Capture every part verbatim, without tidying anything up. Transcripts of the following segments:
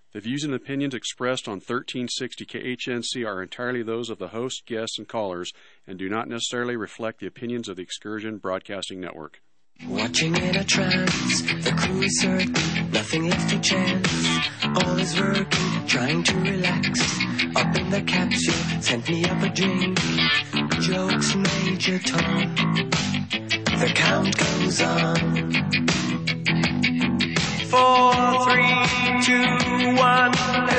The views and opinions expressed on thirteen sixty K H N C are entirely those of the host, guests, and callers, and do not necessarily reflect the opinions of the Excursion Broadcasting Network. Watching in a trance, the crew is certain, nothing left to chance. All is working, trying to relax. Up in the capsule, sent me up a drink. Jokes, Major Tom. The count goes on. Four, three, two, one.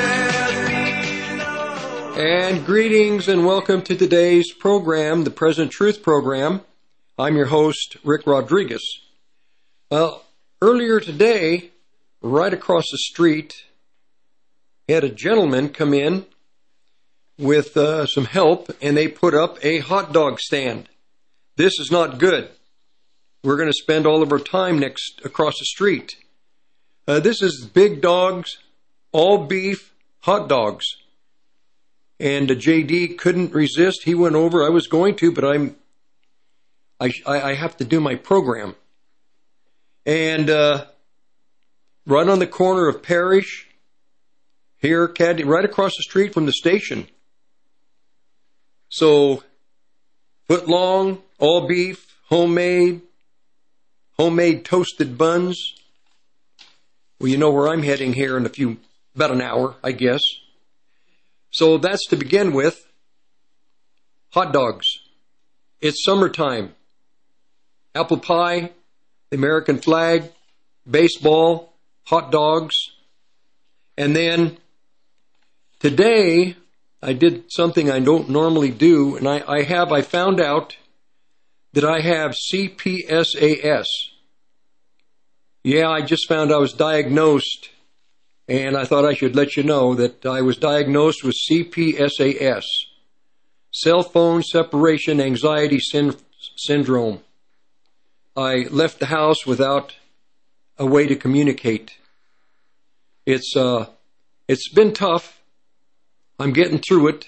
And greetings and welcome to today's program, the Present Truth Program. I'm your host, Rick Rodriguez. Well, earlier today, right across the street, we had a gentleman come in with uh, some help, and they put up a hot dog stand. This is not good. We're going to spend all of our time next across the street. Uh, this is Big Dogs, all beef hot dogs. And uh, J D couldn't resist. He went over. I was going to, but I'm I, I have to do my program. And uh, right on the corner of Parish, here, Caddy, right across the street from the station. So, foot long, all beef, homemade, homemade toasted buns. Well, you know where I'm heading here in a few, about an hour, I guess. So that's to begin with. Hot dogs. It's summertime. Apple pie, the American flag, baseball, hot dogs. And then today I did something I don't normally do, and I, I have, I found out that I have C P S A S. Yeah, I just found I was diagnosed, and I thought I should let you know that I was diagnosed with C P S A S, Cell Phone Separation Anxiety Syn- Syndrome. I left the house without a way to communicate. It's uh, it's been tough. I'm getting through it.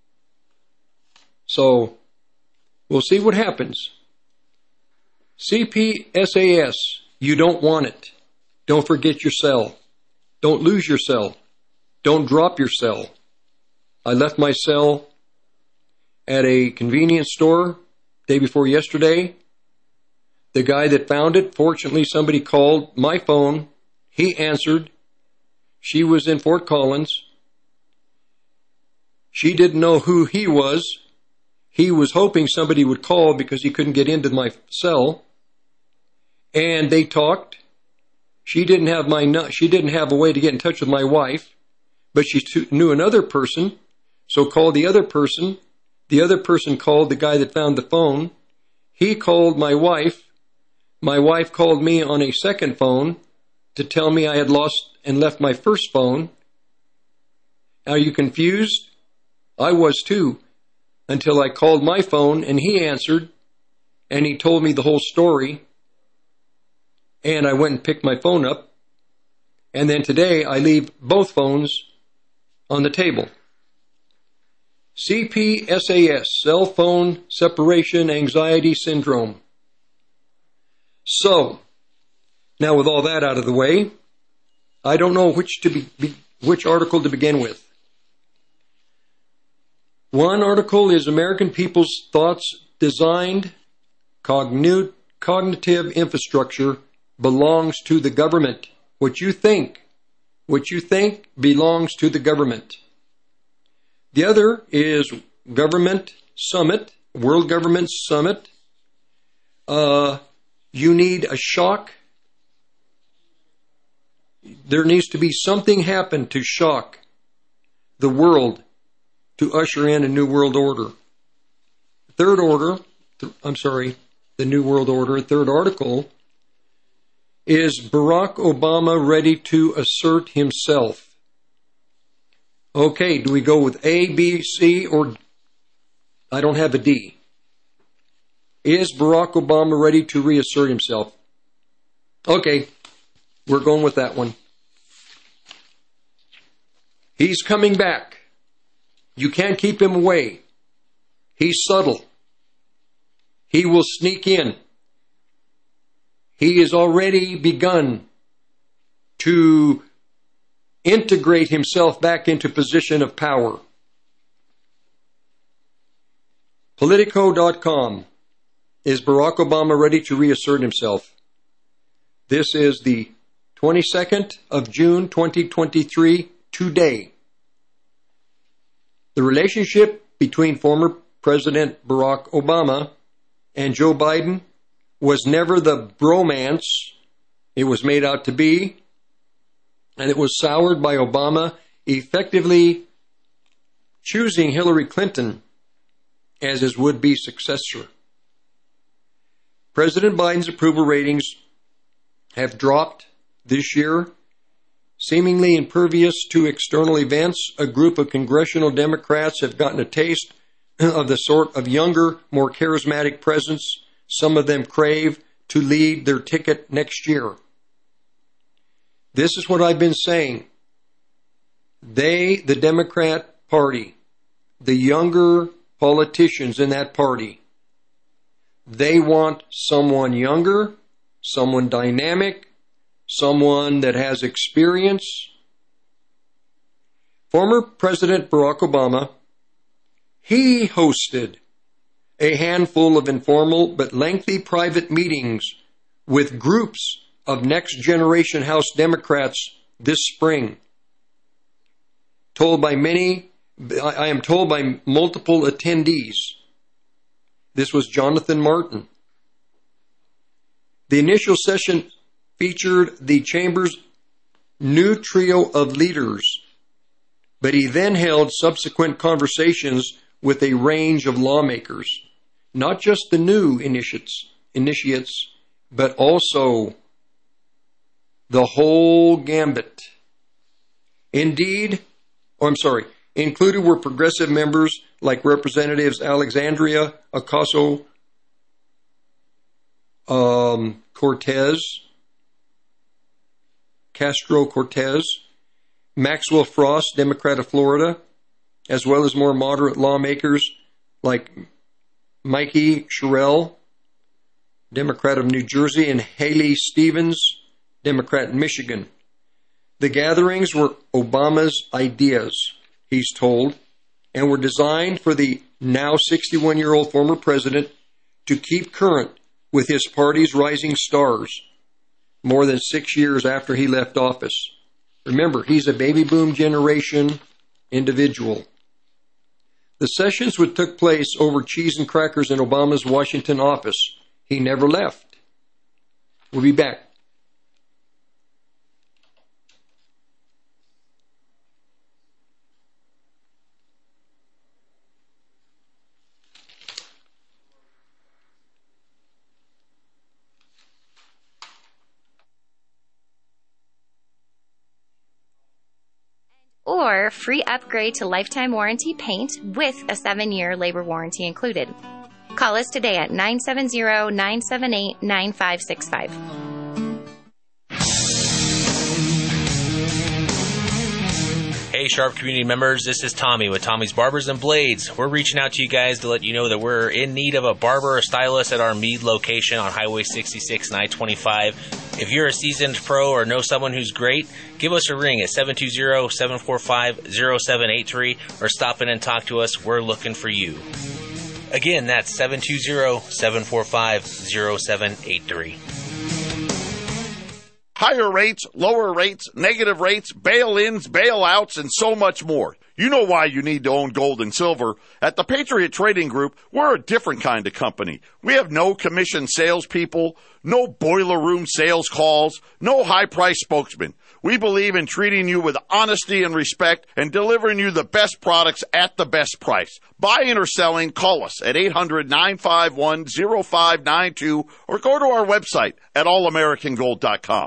So we'll see what happens. C P S A S, you don't want it. Don't forget your cell. Don't lose your cell. Don't drop your cell. I left my cell at a convenience store day before yesterday. The guy that found it, fortunately somebody called my phone. He answered. She was in Fort Collins. She didn't know who he was. He was hoping somebody would call because he couldn't get into my cell. And they talked. She didn't have my she didn't have a way to get in touch with my wife, but she knew another person, so called the other person. The other person called the guy that found the phone. He called my wife. My wife called me on a second phone to tell me I had lost and left my first phone. Are you confused? I was too, until I called my phone and he answered, and he told me the whole story. And I went and picked my phone up. And then today I leave both phones on the table. C P S A S, Cell Phone Separation Anxiety Syndrome. So, now with all that out of the way, I don't know which to be, be, which article to begin with. One article is American People's Thoughts Designed Cogn- Cognitive Infrastructure Belongs to the Government. What you think, what you think belongs to the government. The other is Government Summit, World Government Summit. Uh... You need a shock. There needs to be something happen to shock the world to usher in a new world order. Third order, th- I'm sorry, the new world order, third article, is Barack Obama ready to assert himself? Okay, do we go with A, B, C, or I don't have a D? Is Barack Obama ready to reassert himself? Okay, we're going with that one. He's coming back. You can't keep him away. He's subtle. He will sneak in. He has already begun to integrate himself back into position of power. Politico dot com. Is Barack Obama ready to reassert himself? This is the twenty-second of June, twenty twenty-three, today. The relationship between former President Barack Obama and Joe Biden was never the bromance it was made out to be, and it was soured by Obama effectively choosing Hillary Clinton as his would-be successor. President Biden's approval ratings have dropped this year. Seemingly impervious to external events, a group of congressional Democrats have gotten a taste of the sort of younger, more charismatic presence some of them crave to lead their ticket next year. This is what I've been saying. They, the Democrat Party, the younger politicians in that party, they want someone younger, someone dynamic, someone that has experience. Former President Barack Obama, he hosted a handful of informal but lengthy private meetings with groups of next-generation House Democrats this spring. Told by many, I am told by multiple attendees. This was Jonathan Martin. The initial session featured the chamber's new trio of leaders, but he then held subsequent conversations with a range of lawmakers, not just the new initiates, initiates, but also the whole gambit. Indeed, or I'm sorry, included were progressive members like Representatives Alexandria Ocasio um, Cortez, Castro Cortez, Maxwell Frost, Democrat of Florida, as well as more moderate lawmakers like Mikey Sherrill, Democrat of New Jersey, and Haley Stevens, Democrat in Michigan. The gatherings were Obama's ideas, he's told, and were designed for the now sixty-one-year-old former president to keep current with his party's rising stars more than six years after he left office. Remember, he's a baby boom generation individual. The sessions which took place over cheese and crackers in Obama's Washington office. He never left. We'll be back. Or free upgrade to lifetime warranty paint with a seven-year labor warranty included. Call us today at nine seven zero, nine seven eight, nine five six five. Hey, Sharp community members, this is Tommy with Tommy's Barbers and Blades. We're reaching out to you guys to let you know that we're in need of a barber or stylist at our Meade location on Highway sixty-six and I twenty-five. If you're a seasoned pro or know someone who's great, give us a ring at seven two zero, seven four five, zero seven eight three or stop in and talk to us. We're looking for you. Again, that's seven two zero, seven four five, zero seven eight three. Higher rates, lower rates, negative rates, bail-ins, bailouts, and so much more. You know why you need to own gold and silver. At the Patriot Trading Group, we're a different kind of company. We have no commission salespeople, no boiler room sales calls, no high-price spokesmen. We believe in treating you with honesty and respect and delivering you the best products at the best price. Buying or selling, call us at eight hundred, nine five one, zero five nine two or go to our website at all american gold dot com.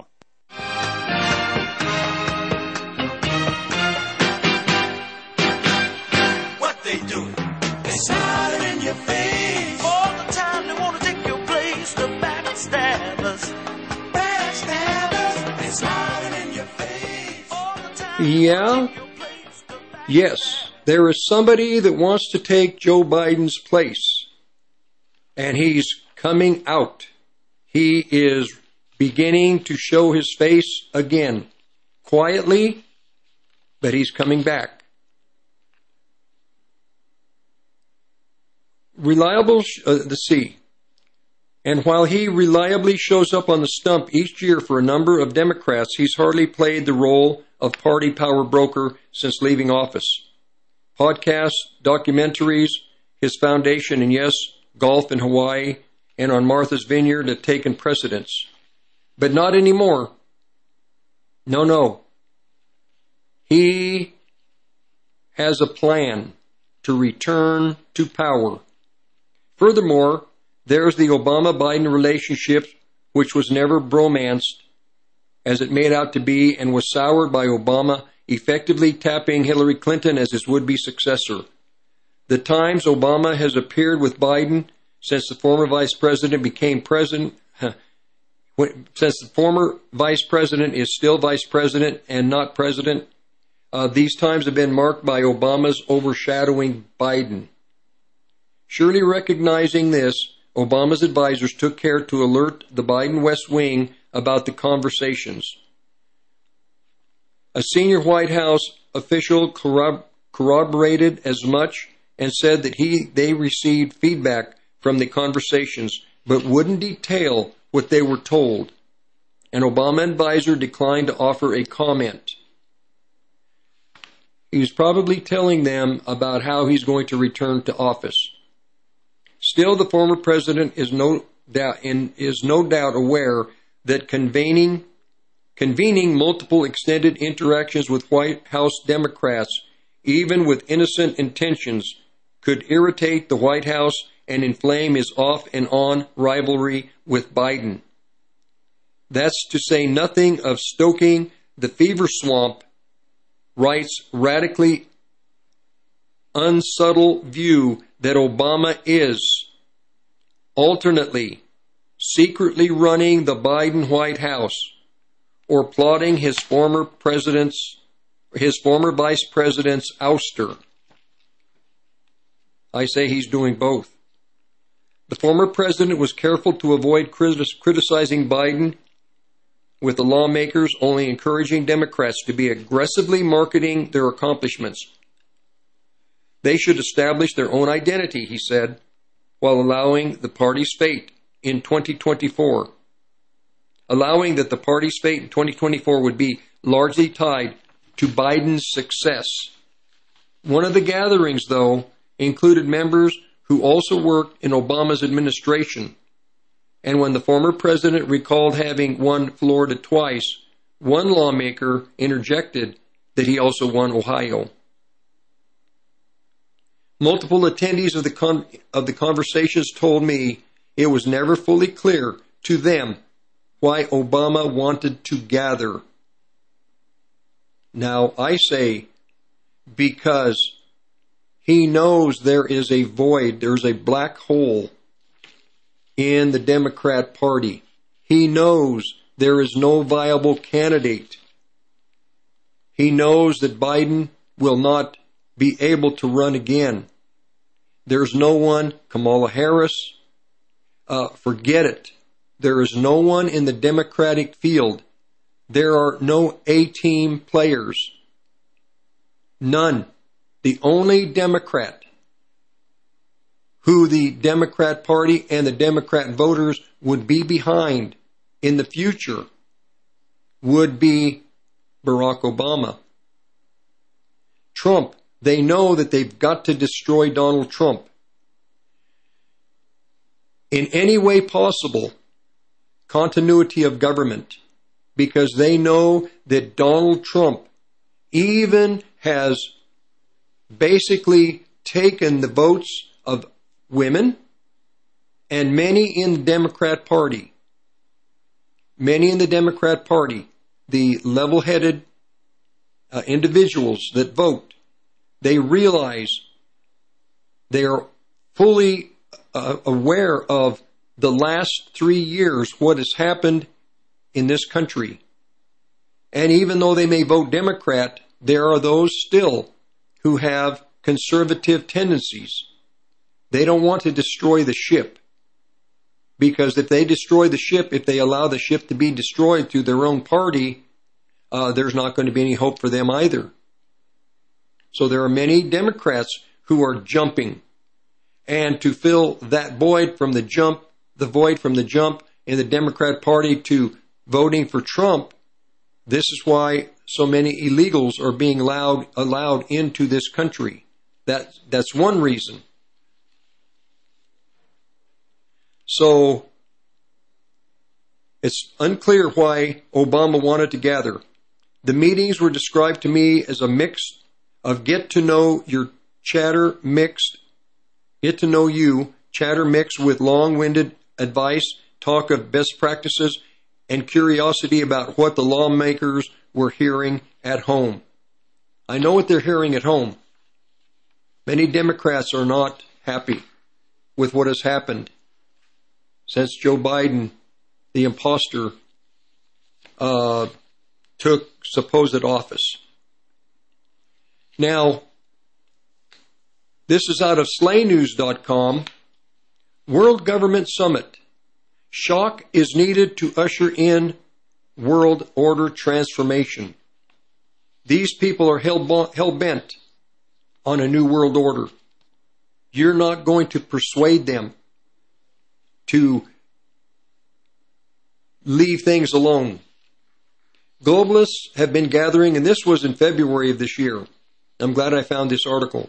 What they doing? They smiling in your face all the time. They want to take your place. The backstabbers, backstabbers. They smiling in your face all the time. Yeah. Yes, there is somebody that wants to take Joe Biden's place, and he's coming out. He is beginning to show his face again, quietly but he's coming back. Reliable, uh, the C. And while he reliably shows up on the stump each year for a number of Democrats, he's hardly played the role of party power broker since leaving office. Podcasts, documentaries, his foundation, and yes, golf in Hawaii and on Martha's Vineyard have taken precedence. But not anymore. No, no. He has a plan to return to power. Furthermore, there's the Obama-Biden relationship, which was never bromanced as it made out to be and was soured by Obama effectively tapping Hillary Clinton as his would-be successor. The times Obama has appeared with Biden since the former vice president became president, since the former vice president is still vice president and not president, uh, these times have been marked by Obama's overshadowing Biden. Surely recognizing this, Obama's advisors took care to alert the Biden West Wing about the conversations. A senior White House official corrob- corroborated as much and said that he they received feedback from the conversations, but wouldn't detail what they were told. An Obama advisor declined to offer a comment. He was probably telling them about how he's going to return to office. Still, the former president is no doubt in, is no doubt aware that convening convening multiple extended interactions with White House Democrats, even with innocent intentions, could irritate the White House and inflame his off and on rivalry with Biden. That's to say nothing of stoking the fever swamp, writes radically unsubtle view that Obama is alternately secretly running the Biden White House or plotting his former president's his former vice president's ouster. I say he's doing both. The former president was careful to avoid criticizing Biden, with the lawmakers only encouraging Democrats to be aggressively marketing their accomplishments. They should establish their own identity, he said, while allowing the party's fate in twenty twenty-four. Allowing that the party's fate in twenty twenty-four would be largely tied to Biden's success. One of the gatherings, though, included members who also worked in Obama's administration. And when the former president recalled having won Florida twice, one lawmaker interjected that he also won Ohio. Multiple attendees of the con- of the conversations told me it was never fully clear to them why Obama wanted to gather. Now, I say because he knows there is a void, there's a black hole in the Democrat Party. He knows there is no viable candidate. He knows that Biden will not be able to run again. There's no one, Kamala Harris, uh, forget it. There is no one in the Democratic field. There are no A-team players. None. The only Democrat who the Democrat Party and the Democrat voters would be behind in the future would be Barack Obama. Trump, they know that they've got to destroy Donald Trump. In any way possible, continuity of government, because they know that Donald Trump even has basically taken the votes of women and many in the Democrat Party. Many in the Democrat Party, the level-headed uh, individuals that vote, they realize they are fully uh, aware of the last three years, what has happened in this country. And even though they may vote Democrat, there are those still who have conservative tendencies. They don't want to destroy the ship. Because if they destroy the ship, if they allow the ship to be destroyed through their own party, uh, there's not going to be any hope for them either. So there are many Democrats who are jumping. And to fill that void from the jump, the void from the jump in the Democrat Party to voting for Trump, this is why so many illegals are being allowed allowed into this country. That that's one reason. So it's unclear why Obama wanted to gather. The meetings were described to me as a mix of get to know your chatter mixed, get to know you, chatter mixed with long-winded advice, talk of best practices, and curiosity about what the lawmakers were hearing at home. I know what they're hearing at home. Many Democrats are not happy with what has happened since Joe Biden, the imposter, uh, took supposed office. Now, this is out of slay news dot com. World Government Summit. Shock is needed to usher in world order transformation. These people are hell-bent on a new world order. You're not going to persuade them to leave things alone. Globalists have been gathering, and this was in February of this year. I'm glad I found this article.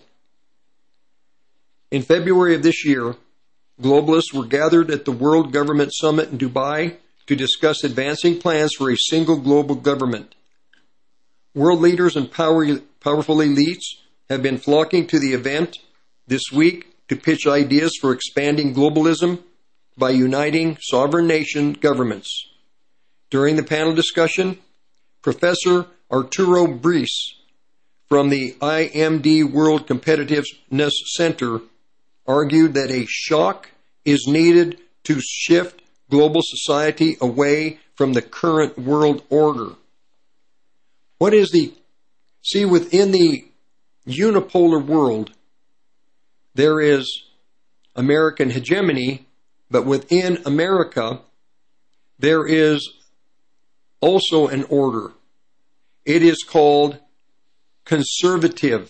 In February of this year, globalists were gathered at the World Government Summit in Dubai to discuss advancing plans for a single global government. World leaders and power, powerful elites have been flocking to the event this week to pitch ideas for expanding globalism by uniting sovereign nation governments. During the panel discussion, Professor Arturo Brice from the I M D World Competitiveness Center argued that a shock is needed to shift global society away from the current world order. What is the... See, within the unipolar world, there is American hegemony, but within America, there is also an order. It is called conservative.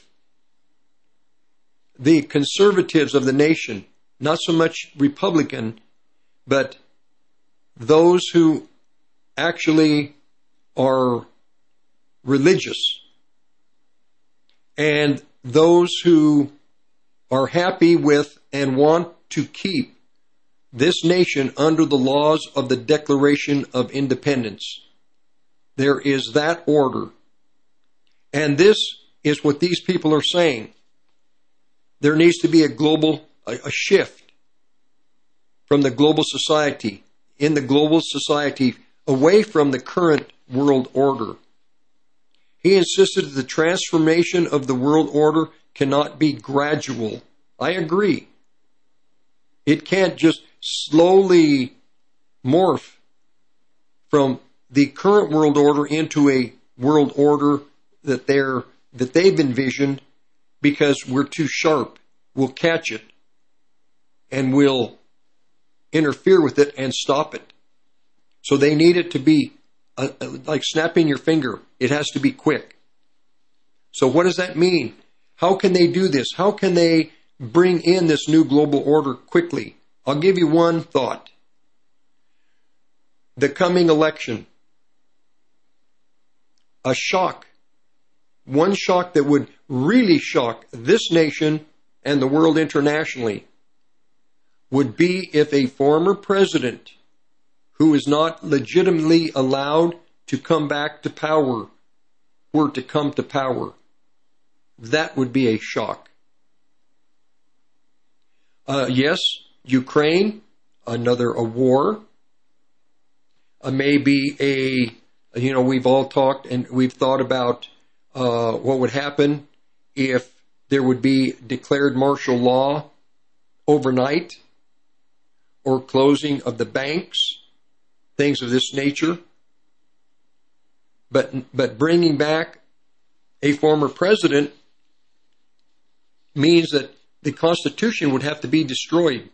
The conservatives of the nation, not so much Republican, but those who actually are religious, and those who are happy with and want to keep this nation under the laws of the Declaration of Independence. There is that order. And this is what these people are saying. There needs to be a global, a, a shift from the global society, in the global society, away from the current world order. He insisted that the transformation of the world order cannot be gradual. I agree. It can't just slowly morph from the current world order into a world order that they're that they've envisioned, because we're too sharp. We'll catch it and we'll interfere with it and stop it. So they need it to be uh, like snapping your finger. It has to be quick. So what does that mean? How can they do this? How can they bring in this new global order quickly? I'll give you one thought. The coming election. A shock. One shock that would really shock this nation and the world internationally would be if a former president who is not legitimately allowed to come back to power were to come to power. That would be a shock. Uh, yes, Ukraine, another a war. Uh, maybe a, you know, we've all talked and we've thought about uh, what would happen if there would be declared martial law overnight, or closing of the banks, things of this nature. But but bringing back a former president means that the Constitution would have to be destroyed.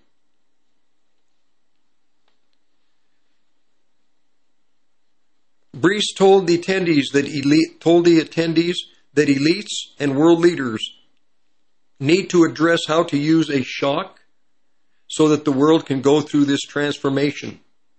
Brice told the attendees that elite, told the attendees that elites and world leaders need to address how to use a shock so that the world can go through this transformation.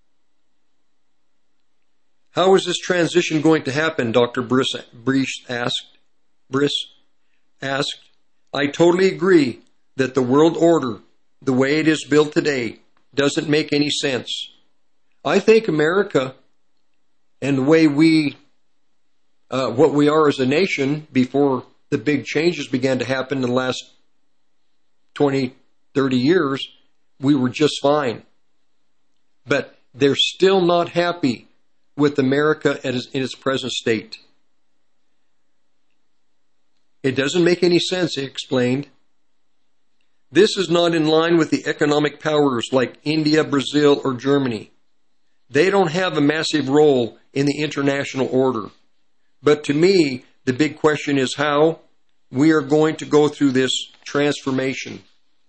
How is this transition going to happen? Doctor Briss asked. Briss asked. I totally agree that the world order, the way it is built today, doesn't make any sense. I think America and the way we, uh, what we are as a nation before the big changes began to happen in the last twenty, thirty years, we were just fine. But they're still not happy with America in its present state. It doesn't make any sense, he explained. This is not in line with the economic powers like India, Brazil, or Germany. They don't have a massive role in the international order. But to me, the big question is how we are going to go through this transformation.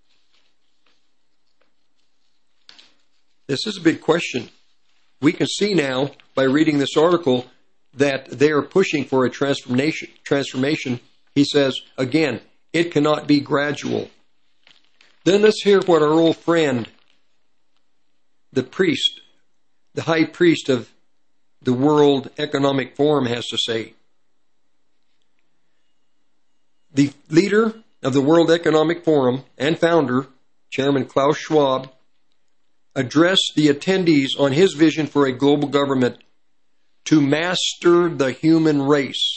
This is a big question. We can see now, by reading this article, that they are pushing for a transformation. Transformation. He says, again, it cannot be gradual. Then let's hear what our old friend, the priest, the high priest of the World Economic Forum has to say. The leader of the World Economic Forum and founder, Chairman Klaus Schwab, addressed the attendees on his vision for a global government to master the human race.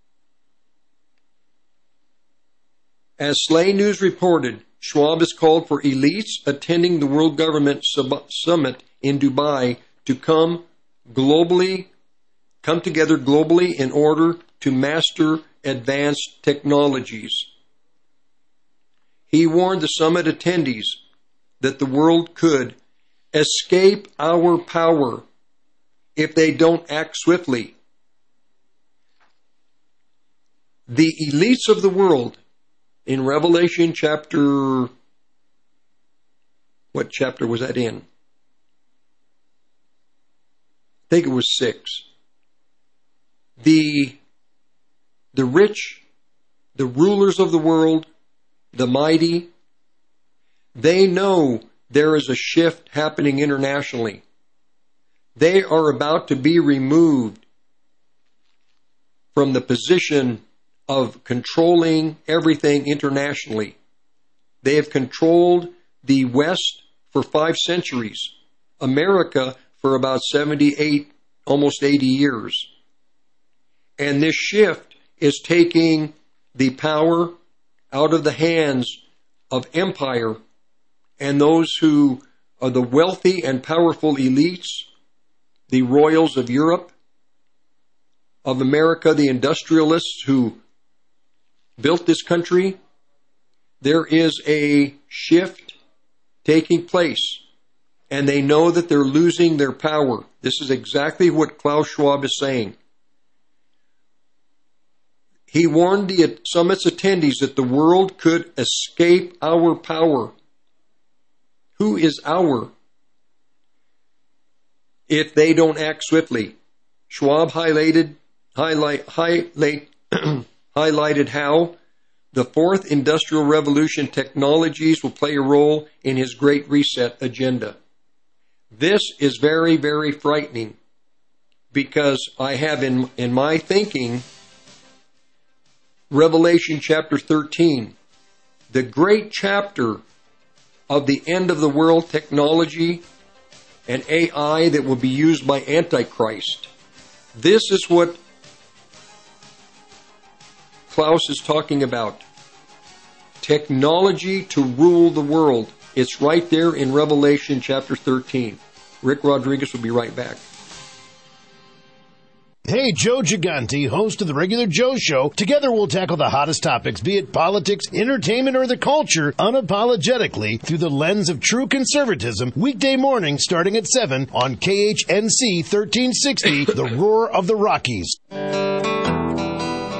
As Slay News reported, Schwab has called for elites attending the World Government Summit in Dubai to come globally, come together globally in order to master advanced technologies. He warned the summit attendees that the world could escape our power if they don't act swiftly. The elites of the world, in Revelation chapter, what chapter was that in? I think it was six. The, the rich, the rulers of the world, the mighty, they know there is a shift happening internationally. They are about to be removed from the position of controlling everything internationally. They have controlled the West for five centuries, America for about seventy-eight, almost eighty years. And this shift is taking the power out of the hands of empire and those who are the wealthy and powerful elites, the royals of Europe, of America, the industrialists who built this country. There is a shift taking place, and they know that they're losing their power. This is exactly what Klaus Schwab is saying. He warned the summit's attendees that the world could escape our power. Who is our? If they don't act swiftly. Schwab highlighted, highlight, highlight, highlighted how the fourth industrial revolution technologies will play a role in his Great Reset agenda. This is very, very frightening because I have in, in my thinking Revelation chapter thirteen, the great chapter of the end of the world technology and A I that will be used by Antichrist. This is what Klaus is talking about. Technology to rule the world. It's right there in Revelation chapter thirteen. Rick Rodriguez will be right back. Hey, Joe Gigante, host of the Regular Joe Show. Together we'll tackle the hottest topics, be it politics, entertainment, or the culture, unapologetically through the lens of true conservatism. Weekday morning starting at seven on K H N C thirteen sixty, The Roar of the Rockies.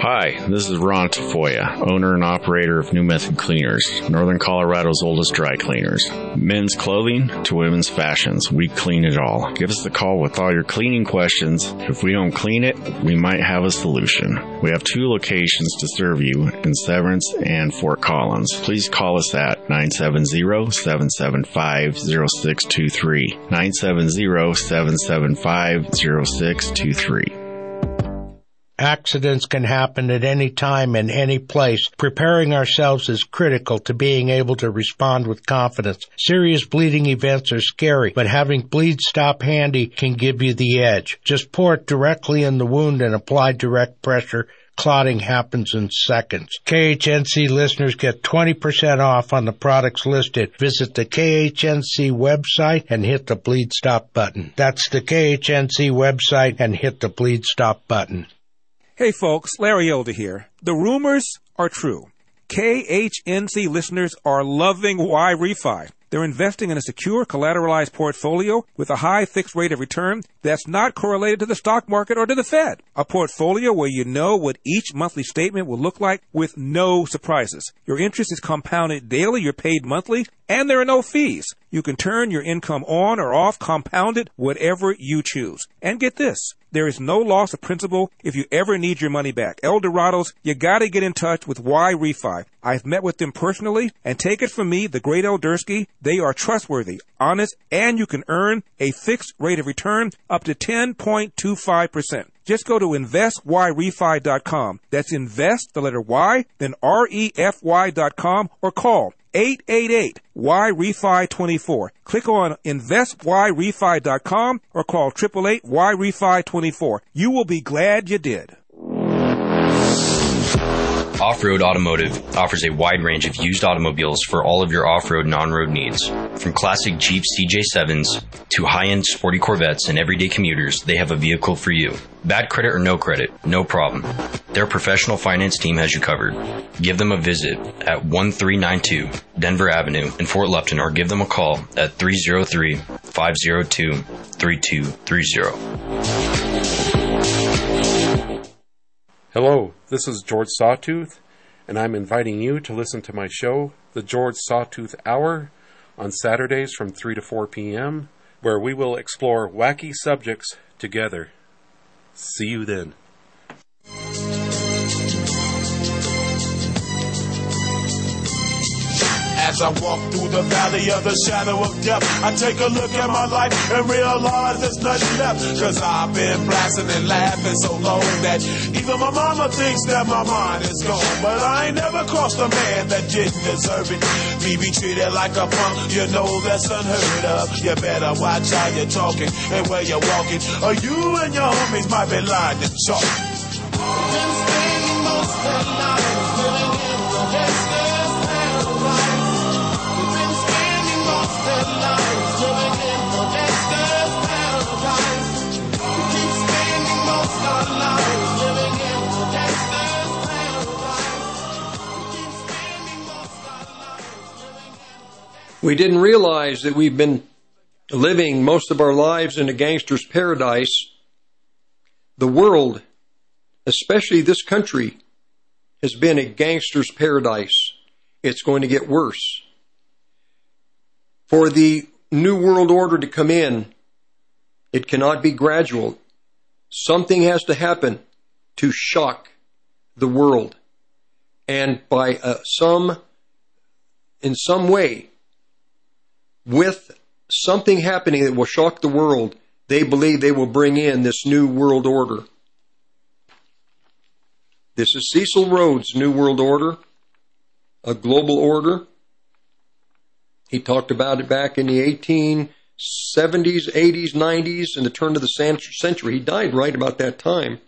Hi, this is Ron Tafoya, owner and operator of New Method Cleaners, Northern Colorado's oldest dry cleaners. Men's clothing to women's fashions, we clean it all. Give us a call with all your cleaning questions. If we don't clean it, we might have a solution. We have two locations to serve you in Severance and Fort Collins. Please call us at nine seven zero, seven seven five, zero six two three, nine seven zero, seven seven five, zero six two three. Accidents can happen at any time and any place. Preparing ourselves is critical to being able to respond with confidence. Serious bleeding events are scary, but having Bleed Stop handy can give you the edge. Just pour it directly in the wound and apply direct pressure. Clotting happens in seconds. K H N C listeners get twenty percent off on the products listed. Visit the K H N C website and hit the Bleed Stop button. That's the K H N C website and hit the Bleed Stop button. Hey folks, Larry Elder here. The rumors are true. K H N C listeners are loving Y-Refi. They're investing in a secure, collateralized portfolio with a high fixed rate of return that's not correlated to the stock market or to the Fed. A portfolio where you know what each monthly statement will look like with no surprises. Your interest is compounded daily, you're paid monthly, and there are no fees. You can turn your income on or off, compounded, whatever you choose. And get this, there is no loss of principal if you ever need your money back. Eldorados, you gotta get in touch with Y-Refi. I've met with them personally, and take it from me, the great Eldersky, they are trustworthy, honest, and you can earn a fixed rate of return up to ten point two five percent. Just go to invest y refi dot com. That's invest, the letter Y, then R E F Y dot com, or call eight eight eight Y refi twenty-four. Click on invest y refi dot com or call eight eight eight Y refi twenty-four. You will be glad you did. Off-Road Automotive offers a wide range of used automobiles for all of your off-road and on-road needs. From classic Jeep C J sevens to high-end sporty Corvettes and everyday commuters, they have a vehicle for you. Bad credit or no credit, no problem. Their professional finance team has you covered. Give them a visit at one three nine two Denver Avenue in Fort Lupton, or give them a call at three oh three, five oh two, three two three oh. Hello, this is George Sawtooth, and I'm inviting you to listen to my show, The George Sawtooth Hour, on Saturdays from three to four p.m., where we will explore wacky subjects together. See you then. As I walk through the valley of the shadow of death, I take a look at my life and realize there's nothing left. Cause I've been blasting and laughing so long that even my mama thinks that my mind is gone. But I ain't never crossed a man that didn't deserve it. Me be treated like a punk, you know that's unheard of. You better watch how you're talking and where you're walking, or you and your homies might be lying to chalk. Been spending most of the night living in the gangster's paradise. We didn't realize that we've been living most of our lives in a gangster's paradise. The world, especially this country, has been a gangster's paradise. It's going to get worse. For the New World Order to come in, it cannot be gradual. Something has to happen to shock the world. And by uh, some, in some way, with something happening that will shock the world, they believe they will bring in this New World Order. This is Cecil Rhodes' New World Order, a global order. He talked about it back in the eighteen seventies, eighties, nineties, and the turn of the century. He died right about that time.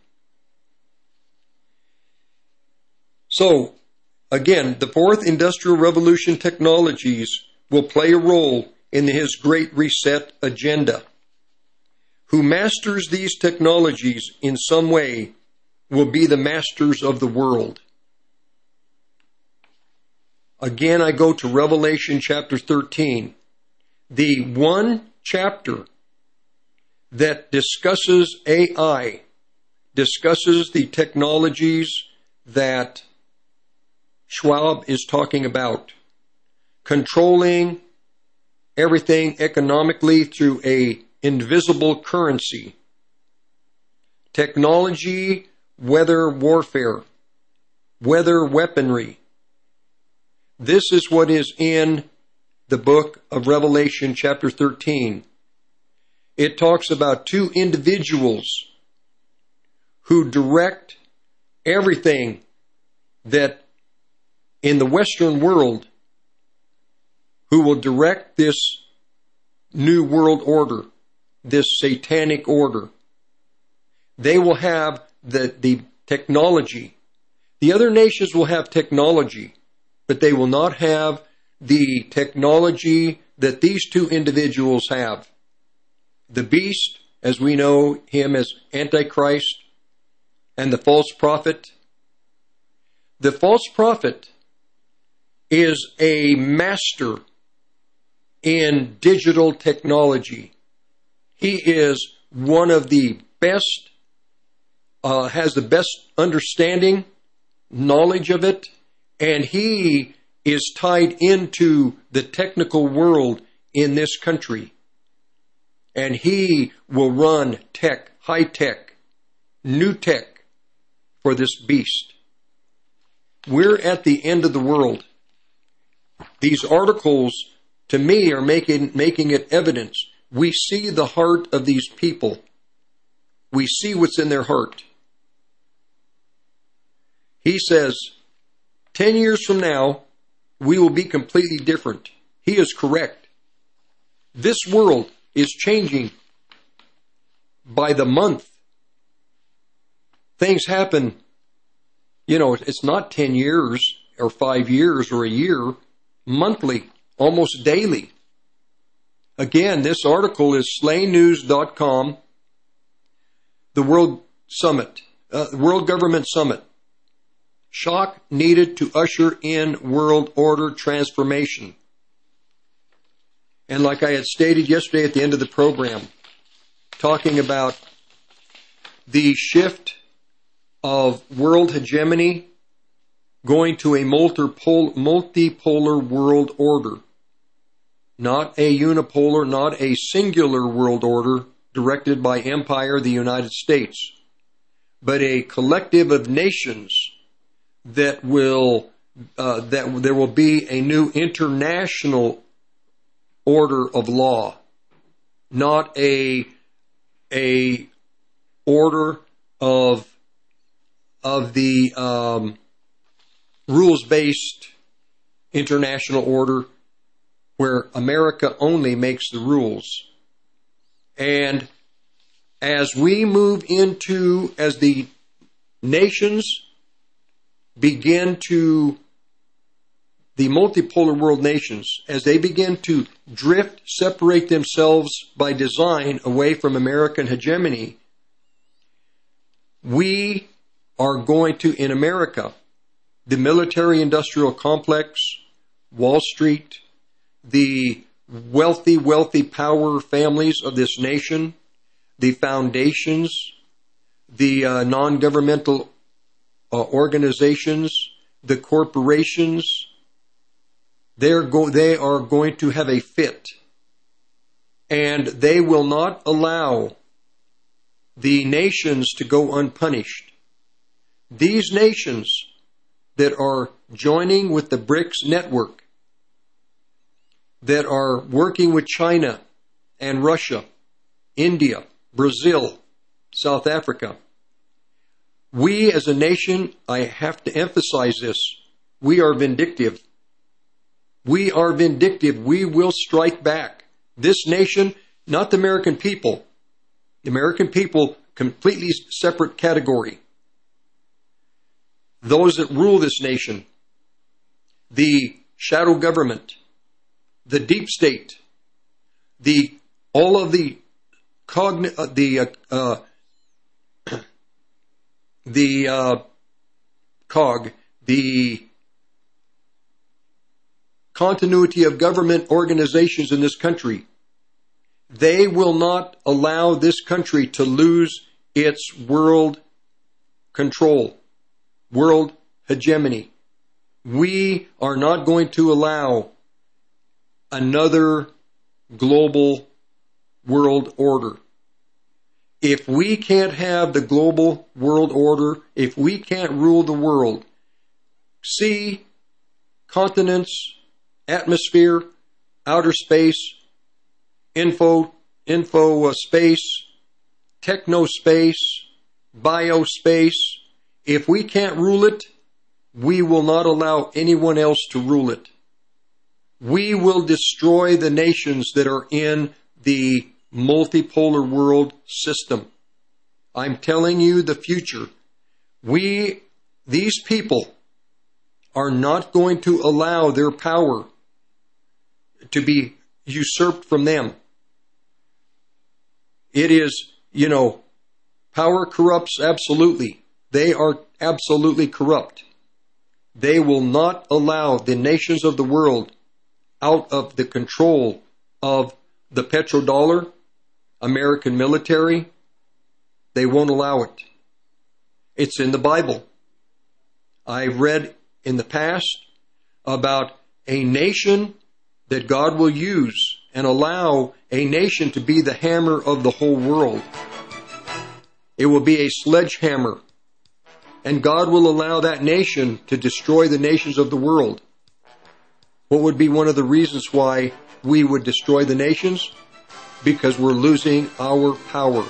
So, again, the fourth industrial revolution technologies will play a role in his Great Reset agenda. Who masters these technologies in some way will be the masters of the world. Again, I go to Revelation chapter thirteen, the one chapter that discusses A I, discusses the technologies that Schwab is talking about. Controlling everything economically through a invisible currency. Technology, weather warfare, weather weaponry. This is what is in the book of Revelation chapter thirteen. It talks about two individuals who direct everything that in the Western world, who will direct this new world order, this satanic order. They will have the, the technology. The other nations will have technology, but they will not have the technology that these two individuals have. The beast, as we know him as Antichrist, and the false prophet. The false prophet is a master in digital technology. He is one of the best, uh, has the best understanding, knowledge of it, and he is tied into the technical world in this country. And he will run tech, high tech, new tech for this beast. We're at the end of the world. These articles, to me, are making, making it evidence. We see the heart of these people. We see what's in their heart. He says, ten years from now, we will be completely different. He is correct. This world is changing by the month. Things happen, you know, it's not ten years or five years or a year, monthly, almost daily. Again, this article is slay news dot com, the World Summit, uh, World Government Summit. Shock needed to usher in world order transformation. And like I had stated yesterday at the end of the program, talking about the shift of world hegemony going to a multipol- multipolar world order. Not a unipolar, not a singular world order directed by Empire, the United States, but a collective of nations that will, uh, that there will be a new international order of law, not a, a order of, of the um, rules-based international order where America only makes the rules. And as we move into, as the nations begin to, the multipolar world nations, as they begin to drift, separate themselves by design away from American hegemony, we are going to, in America, the military-industrial complex, Wall Street, the wealthy, wealthy power families of this nation, the foundations, the uh, non-governmental uh, organizations, the corporations, they're go- they are going to have a fit. And they will not allow the nations to go unpunished. These nations that are joining with the BRICS network, that are working with China and Russia, India, Brazil, South Africa. We as a nation, I have to emphasize this, we are vindictive. We are vindictive. We will strike back. This nation, not the American people. The American people, completely separate category. Those that rule this nation, the shadow government, the deep state, the all of the cogn uh, the uh, uh, the uh, cog the continuity of government organizations in this country, they will not allow this country to lose its world control, world hegemony. We are not going to allow another global world order. If we can't have the global world order, if we can't rule the world, sea, continents, atmosphere, outer space, info, info uh, space, technospace, biospace, if we can't rule it, we will not allow anyone else to rule it. We will destroy the nations that are in the multipolar world system. I'm telling you the future. We, these people, are not going to allow their power to be usurped from them. It is, you know, power corrupts absolutely. They are absolutely corrupt. They will not allow the nations of the world out of the control of the petrodollar, American military. They won't allow it. It's in the Bible. I read in the past about a nation that God will use and allow a nation to be the hammer of the whole world. It will be a sledgehammer. And God will allow that nation to destroy the nations of the world. What would be one of the reasons why we would destroy the nations? Because we're losing our power.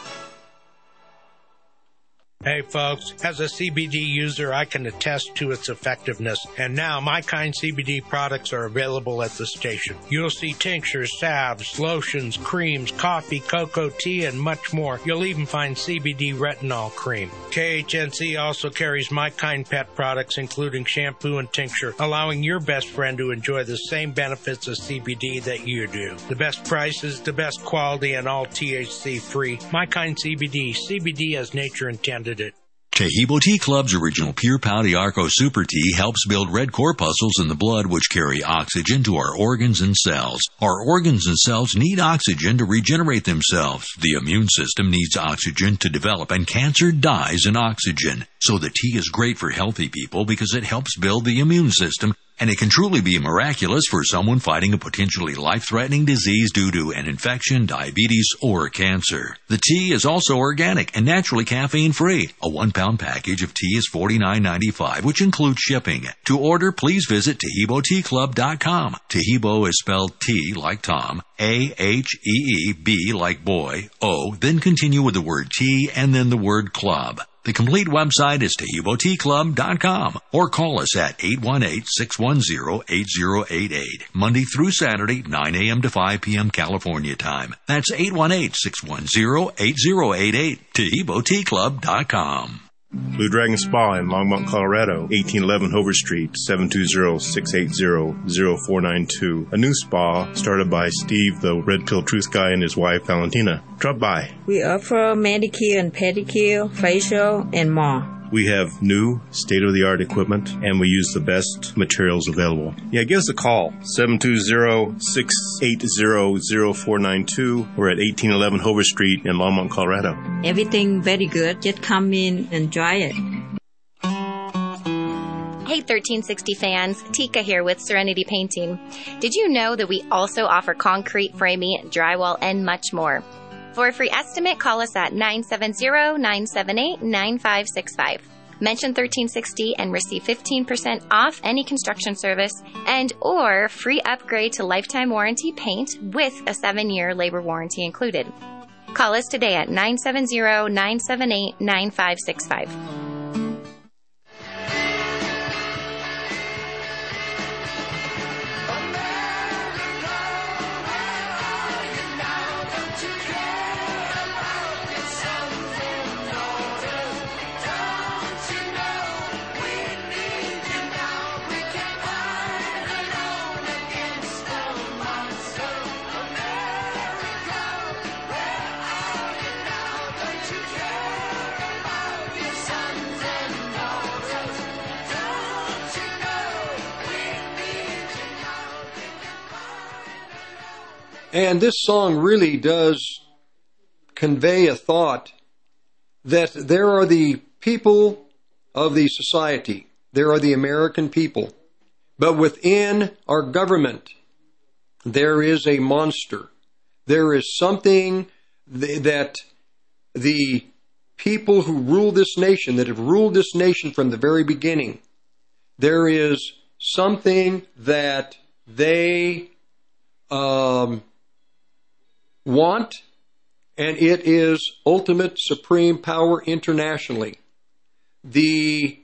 Hey folks, as a C B D user, I can attest to its effectiveness, and now My Kind C B D products are available at the station. You'll see tinctures, salves, lotions, creams, coffee, cocoa, tea, and much more. You'll even find C B D retinol cream. K H N C also carries My Kind pet products, including shampoo and tincture, allowing your best friend to enjoy the same benefits of C B D that you do. The best prices, the best quality, and all T H C free. My Kind C B D, C B D as nature intended it. Tahibo Tea Club's original Pure Pau d'Arco Super Tea helps build red corpuscles in the blood which carry oxygen to our organs and cells. Our organs and cells need oxygen to regenerate themselves. The immune system needs oxygen to develop, and cancer dies in oxygen. So the tea is great for healthy people because it helps build the immune system, and it can truly be miraculous for someone fighting a potentially life-threatening disease due to an infection, diabetes, or cancer. The tea is also organic and naturally caffeine-free. A one-pound package of tea is forty-nine ninety-five, which includes shipping. To order, please visit Tahibo Tea Club dot com. Tahibo is spelled T like Tom, A H E E B like boy, O, then continue with the word tea and then the word club. The complete website is Tahibo Tea Club dot com, or call us at eight one eight, six one zero, eight zero eight eight, Monday through Saturday, nine a.m. to five p.m. California time. That's eight one eight, six one zero, eight zero eight eight, Tahibo Tea Club dot com. Blue Dragon Spa in Longmont, Colorado, eighteen eleven Hover Street, seven two zero, six eight zero, zero four nine two. A new spa started by Steve, the Red Pill Truth Guy, and his wife, Valentina. Drop by. We offer manicure and pedicure, facial, and more. We have new, state-of-the-art equipment, and we use the best materials available. Yeah, give us a call, seven two zero, six eight zero, zero four nine two. We're at eighteen eleven Hover Street in Longmont, Colorado. Everything very good. Just come in and try it. Hey thirteen sixty fans, Tika here with Serenity Painting. Did you know that we also offer concrete, framing, drywall, and much more? For a free estimate, call us at nine seven zero, nine seven eight, nine five six five. Mention thirteen sixty and receive fifteen percent off any construction service and or free upgrade to lifetime warranty paint with a seven-year labor warranty included. Call us today at nine seven zero, nine seven eight, nine five six five. And this song really does convey a thought that there are the people of the society, there are the American people. But within our government, there is a monster. There is something th- that the people who rule this nation, that have ruled this nation from the very beginning, there is something that they um, want, and it is ultimate supreme power internationally. The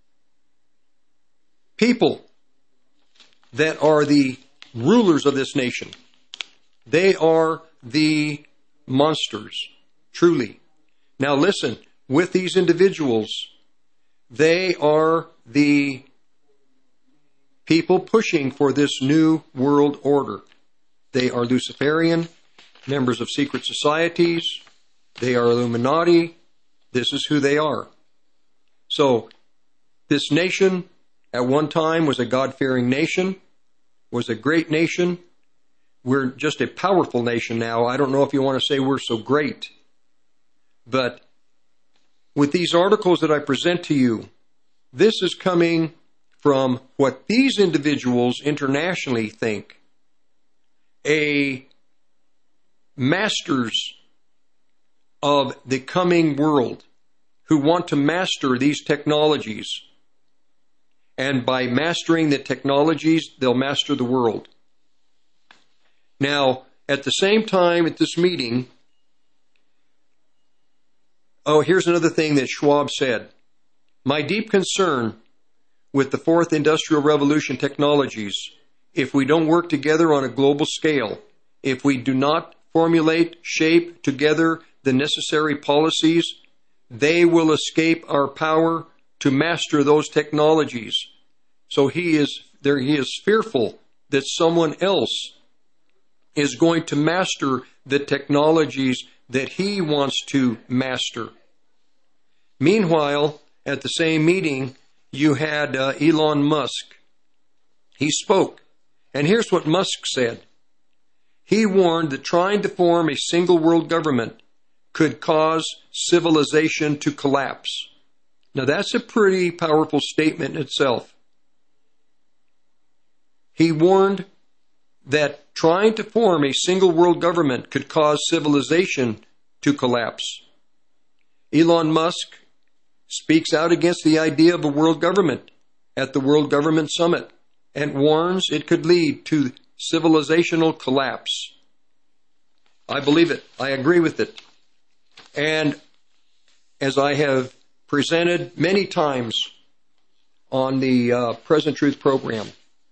people that are the rulers of this nation, they are the monsters, truly. Now listen, with these individuals, they are the people pushing for this new world order. They are Luciferian, members of secret societies, they are Illuminati. This is who they are. So, this nation at one time was a God-fearing nation, was a great nation. We're just a powerful nation now. I don't know if you want to say we're so great. But with these articles that I present to you, this is coming from what these individuals internationally think a masters of the coming world who want to master these technologies. And by mastering the technologies, they'll master the world. Now, at the same time at this meeting, oh, here's another thing that Schwab said. My deep concern with the fourth industrial revolution technologies, if we don't work together on a global scale, if we do not formulate, shape together the necessary policies, they will escape our power to master those technologies. So he is there. He is fearful that someone else is going to master the technologies that he wants to master. Meanwhile, at the same meeting, you had uh, Elon Musk. He spoke, and here's what Musk said. He warned that trying to form a single world government could cause civilization to collapse. Now that's a pretty powerful statement in itself. He warned that trying to form a single world government could cause civilization to collapse. Elon Musk speaks out against the idea of a world government at the World Government Summit and warns it could lead to civilizational collapse. I believe it. I agree with it. And as I have presented many times on the uh, Present Truth program,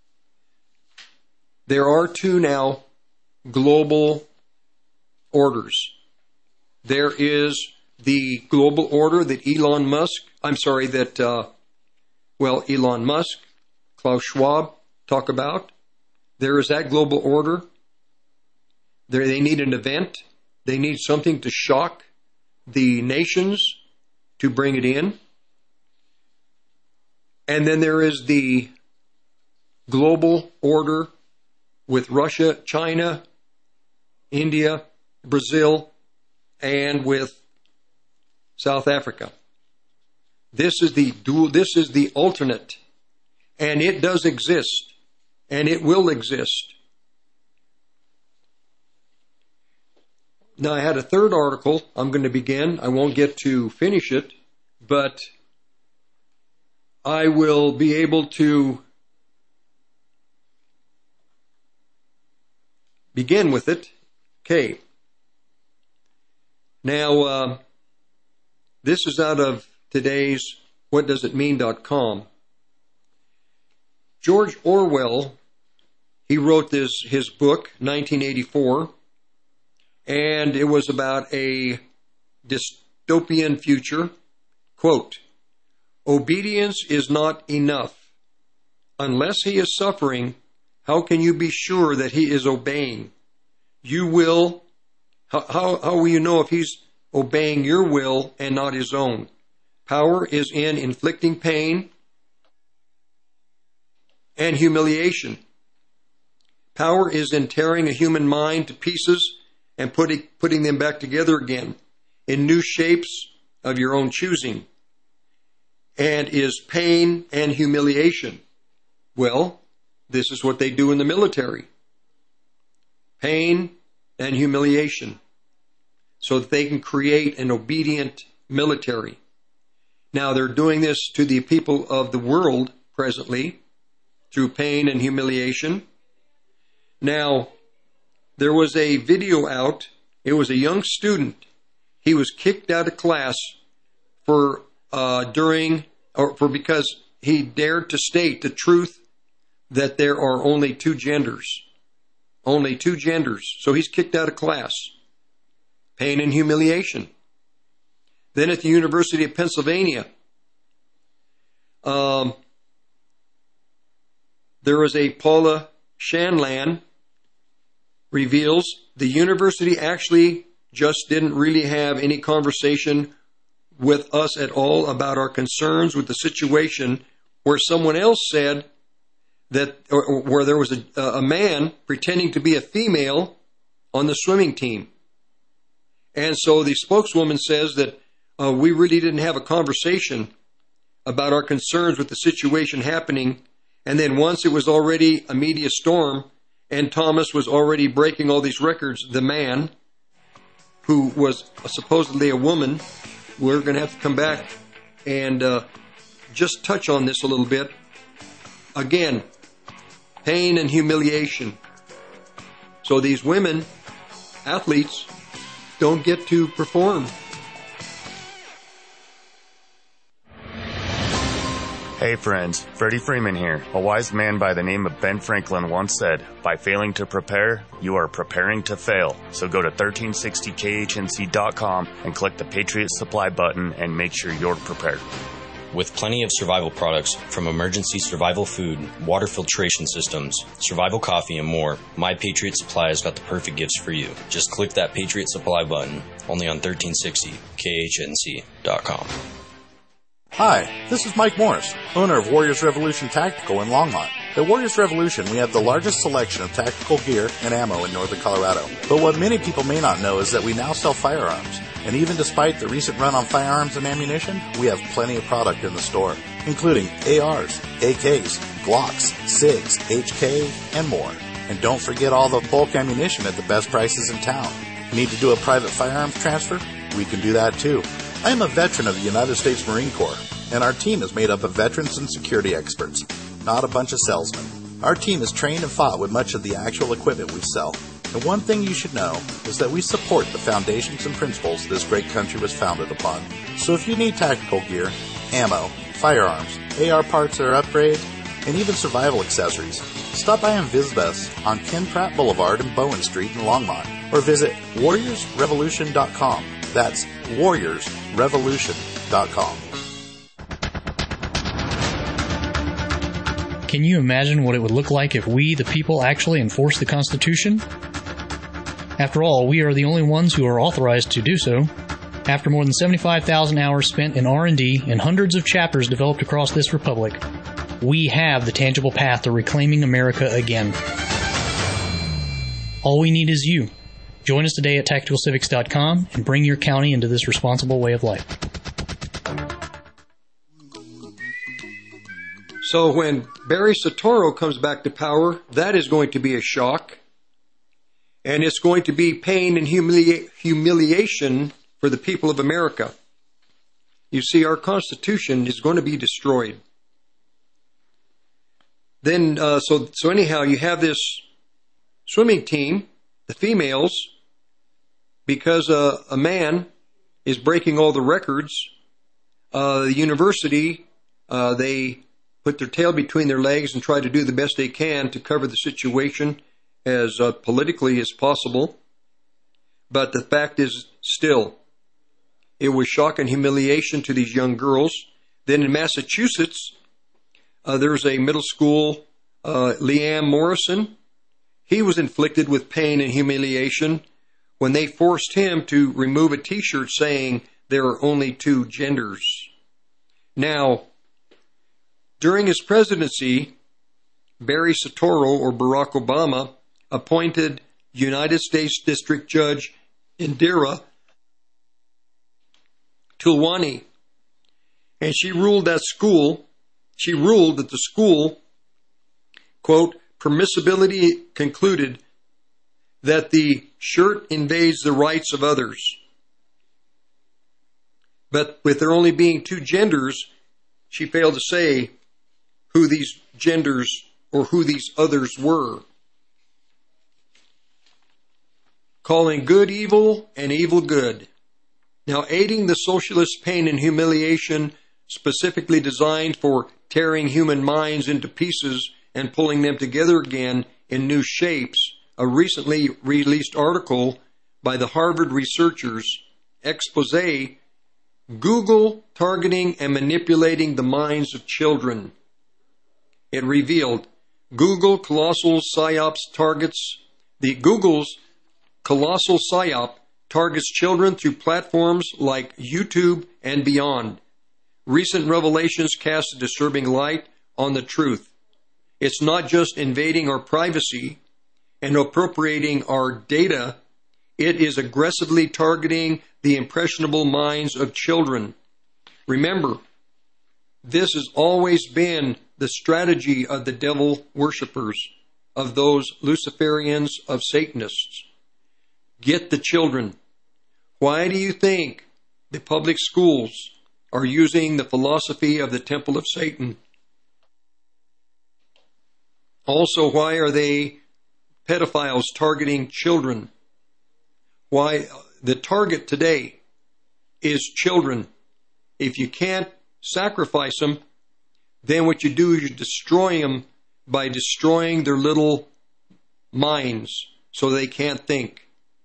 there are two now global orders. There is the global order that Elon Musk, I'm sorry, that, uh, well, Elon Musk, Klaus Schwab talk about. There is that global order. There, they need an event. They need something to shock the nations to bring it in. And then there is the global order with Russia, China, India, Brazil, and with South Africa. This is the dual, this is the alternate, and it does exist, and it will exist. Now, I had a third article I'm going to begin. I won't get to finish it, but I will be able to begin with it. Okay. Now, uh, this is out of today's what does it mean dot com. George Orwell, he wrote this his book, nineteen eighty-four, and it was about a dystopian future. Quote, obedience is not enough. Unless he is suffering, how can you be sure that he is obeying? You will, how, how, how will you know if he's obeying your will and not his own? Power is in inflicting pain and humiliation. Power is in tearing a human mind to pieces and putting, putting them back together again in new shapes of your own choosing. and is pain and humiliation. Well, this is what they do in the military. Pain and humiliation, so that they can create an obedient military. Now, they're doing this to the people of the world presently through pain and humiliation. Now, there was a video out. It was a young student. He was kicked out of class for uh, during or for because he dared to state the truth that there are only two genders. Only two genders. So he's kicked out of class. Pain and humiliation. Then at the University of Pennsylvania, um, there was a Paula Shanlan reveals the university actually just didn't really have any conversation with us at all about our concerns with the situation, where someone else said that, or, or where there was a, a man pretending to be a female on the swimming team. And so the spokeswoman says that uh, we really didn't have a conversation about our concerns with the situation happening. And then once it was already a media storm and Thomas was already breaking all these records, the man, who was supposedly a woman, we're going to have to come back and uh, just touch on this a little bit. Again, pain and humiliation. So these women, athletes, don't get to perform. Hey friends, Freddie Freeman here. A wise man by the name of Ben Franklin once said, by failing to prepare, you are preparing to fail. So go to thirteen sixty K H N C dot com and click the Patriot Supply button and make sure you're prepared. With plenty of survival products, from emergency survival food, water filtration systems, survival coffee, and more, My Patriot Supply has got the perfect gifts for you. Just click that Patriot Supply button, only on thirteen sixty K H N C dot com. Hi, this is Mike Morris, owner of Warriors Revolution Tactical in Longmont. At Warriors Revolution, we have the largest selection of tactical gear and ammo in northern Colorado. But what many people may not know is that we now sell firearms. And even despite the recent run on firearms and ammunition, we have plenty of product in the store, including A Rs, A Ks, Glocks, SIGs, H K, and more. And don't forget all the bulk ammunition at the best prices in town. Need to do a private firearms transfer? We can do that too. I am a veteran of the United States Marine Corps, and our team is made up of veterans and security experts, not a bunch of salesmen. Our team is trained and fought with much of the actual equipment we sell. And one thing you should know is that we support the foundations and principles this great country was founded upon. So if you need tactical gear, ammo, firearms, A R parts or upgrades, and even survival accessories, stop by and visit us on Ken Pratt Boulevard and Bowen Street in Longmont, or visit warriors revolution dot com. That's warriors revolution dot com. Can you imagine what it would look like if we, the people, actually enforce the Constitution? After all, we are the only ones who are authorized to do so. After more than seventy-five thousand hours spent in R and D and hundreds of chapters developed across this republic, we have the tangible path to reclaiming America again. All we need is you. Join us today at tactical civics dot com and bring your county into this responsible way of life. So when Barry Soetoro comes back to power, that is going to be a shock. And it's going to be pain and humilia- humiliation for the people of America. You see, our Constitution is going to be destroyed. Then, uh, so so anyhow, you have this swimming team, the females, because uh, a man is breaking all the records. Uh, the university, uh, they put their tail between their legs and try to do the best they can to cover the situation as uh, politically as possible. But the fact is still, it was shock and humiliation to these young girls. Then in Massachusetts, uh, there's a middle school, uh, Liam Morrison. He was inflicted with pain and humiliation when they forced him to remove a T-shirt saying there are only two genders. Now, during his presidency, Barry Soetoro, or Barack Obama, appointed United States District Judge Indira Tulwani. And she ruled that school, she ruled that the school, quote, permissibility concluded that the shirt invades the rights of others. But with there only being two genders, she failed to say who these genders or who these others were. Calling good evil and evil good. Now, aiding the socialist pain and humiliation specifically designed for tearing human minds into pieces and pulling them together again in new shapes, a recently released article by the Harvard researchers, expose, Google targeting and manipulating the minds of children. It revealed Google colossal psyops targets, the Google's colossal psyop targets children through platforms like YouTube and beyond. Recent revelations cast a disturbing light on the truth. It's not just invading our privacy and appropriating our data, it is aggressively targeting the impressionable minds of children. Remember, this has always been the strategy of the devil worshippers, of those Luciferians, of Satanists. Get the children. Why do you think the public schools are using the philosophy of the Temple of Satan? Also, why are they pedophiles targeting children? Why the target today is children. If you can't sacrifice them, then what you do is you destroy them by destroying their little minds so they can't think.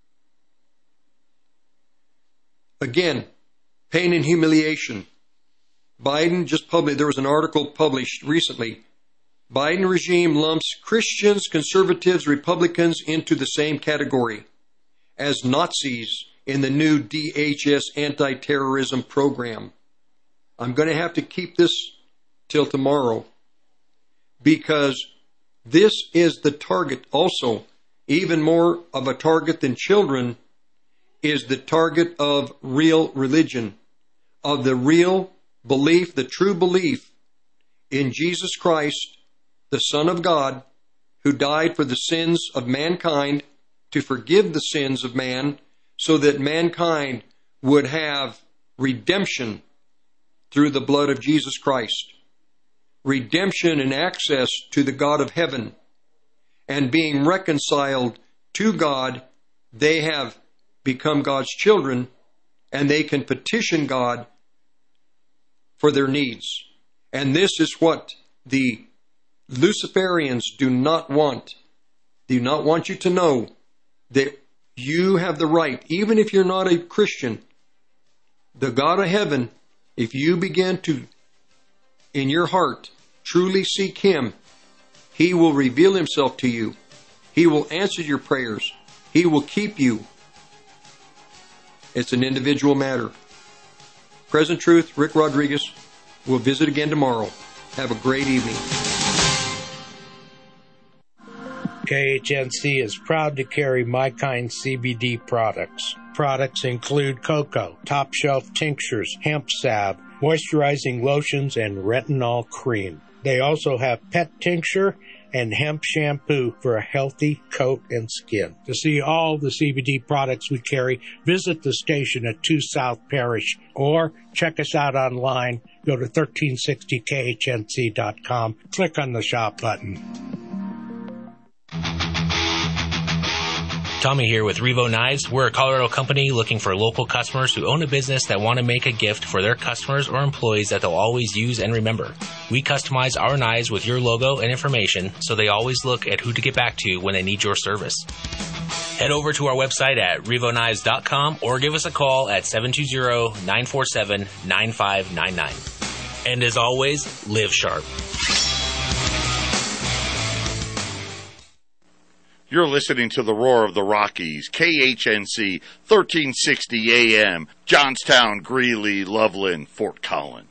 Again, pain and humiliation. Biden just published, there was an article published recently. Biden regime lumps Christians, conservatives, Republicans into the same category as Nazis in the new D H S anti-terrorism program. I'm going to have to keep this till tomorrow because this is the target also. Even more of a target than children is the target of real religion, of the real belief, the true belief in Jesus Christ, the Son of God, who died for the sins of mankind, to forgive the sins of man, so that mankind would have redemption through the blood of Jesus Christ. Redemption and access to the God of heaven. And being reconciled to God, they have become God's children, and they can petition God for their needs. And this is what the Luciferians do not want. They do not want you to know that you have the right, even if you're not a Christian, the God of heaven, if you begin to, in your heart, truly seek Him, He will reveal Himself to you. He will answer your prayers. He will keep you. It's an individual matter. Present Truth, Rick Rodriguez. We'll visit again tomorrow. Have a great evening. K H N C is proud to carry My Kind C B D products. Products include cocoa, top shelf tinctures, hemp salve, moisturizing lotions, and retinol cream. They also have pet tincture and hemp shampoo for a healthy coat and skin. To see all the C B D products we carry, visit the station at two South Parish or check us out online. Go to thirteen sixty K H N C dot com. Click on the shop button. Tommy here with Revo Knives. We're a Colorado company looking for local customers who own a business that want to make a gift for their customers or employees that they'll always use and remember. We customize our knives with your logo and information, so they always look at who to get back to when they need your service. Head over to our website at revo knives dot com or give us a call at seven two zero, nine four seven, nine five nine nine. And as always, live sharp. You're listening to the Roar of the Rockies, K H N C, thirteen sixty A M, Johnstown, Greeley, Loveland, Fort Collins.